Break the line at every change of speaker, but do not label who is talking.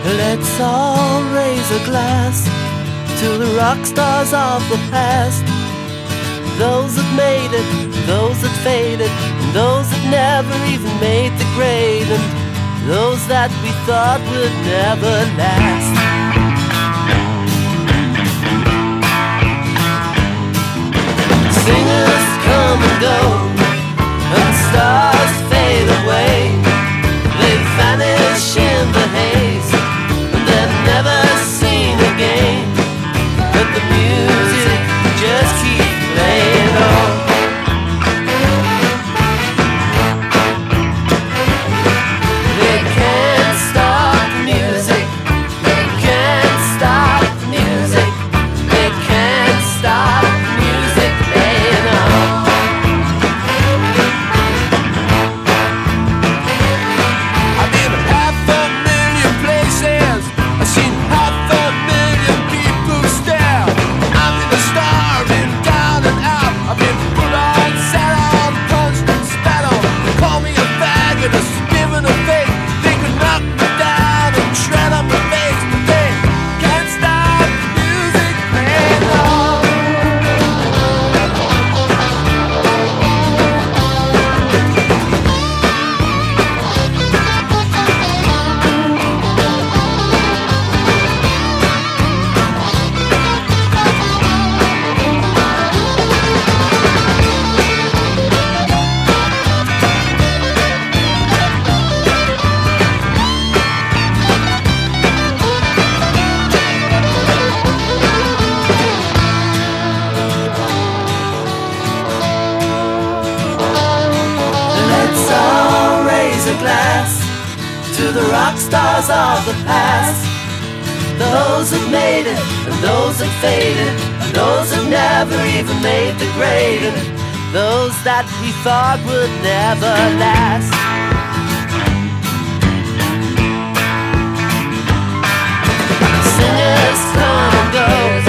Let's all raise a glass to the rock stars of the past. Those that made it, those that faded, and those that never even made the grade, and those that we thought would never last. Singers come and go, and stars fade away. They vanish in the haze, and they're never seen again. But the music just keeps playing on. They can't stop the music. They can't stop the music. They can't stop the music playing on.
I've been 500,000 places. I've seen 500,000 people stare. I'm in the star, been down and out. I've been put on, sat on, punched and spat on. They call me a faggot, a spit and a fake. They could knock me down and tread on my face, but they can't stop the music playing on.
Let's all raise a glass to the rock stars of the past. Those that made it, and those that faded, and those that never even made the grade, and those that we thought would never last. Singers come and go,